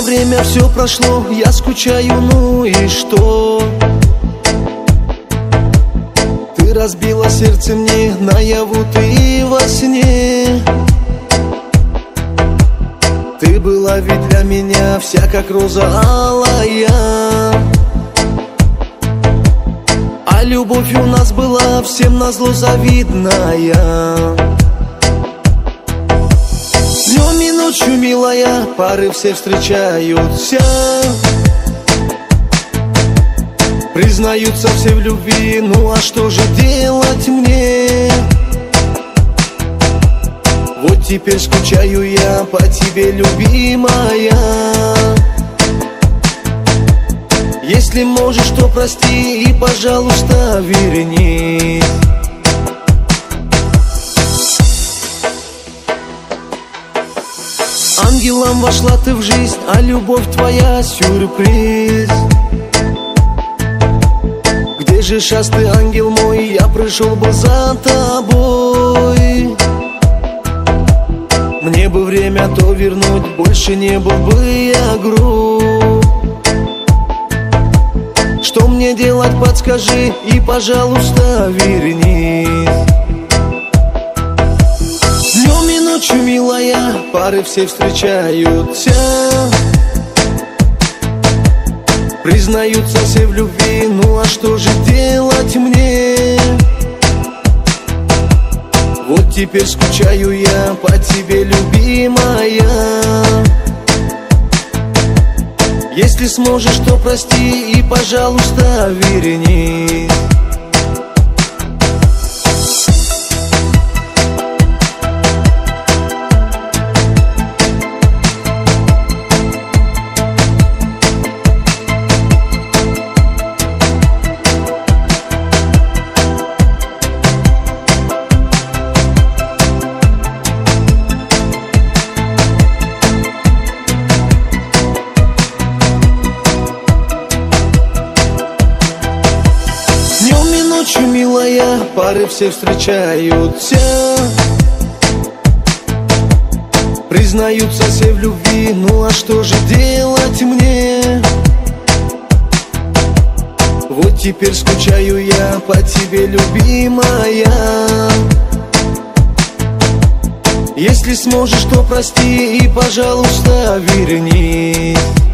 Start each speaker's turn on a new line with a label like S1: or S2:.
S1: время все прошло, я скучаю, ну и что? Ты разбила сердце мне наяву, ты и во сне. Ты была ведь для меня вся как роза алая, а любовь у нас была всем назло завидная. Днем и ночью, милая, пары все встречаются, признаются все в любви, ну а что же делать мне? Вот теперь скучаю я по тебе, любимая. Если можешь, то прости и, пожалуйста, вернись. Ангелом вошла ты в жизнь, а любовь твоя сюрприз. Где же шас ты, ангел мой, я пришел бы за тобой. Мне бы время то вернуть, больше не был бы я груб. Что мне делать, подскажи и, пожалуйста, вернись. Днем и ночью, милая, пары все встречаются, признаются все в любви, ну а что же делать мне? Вот теперь скучаю я по тебе, любимая. Если сможешь, то прости и, пожалуйста, вернись. Ночью, милая, пары все встречаются, признаются все в любви, ну а что же делать мне? Вот теперь скучаю я по тебе, любимая. Если сможешь, то прости и, пожалуйста, вернись.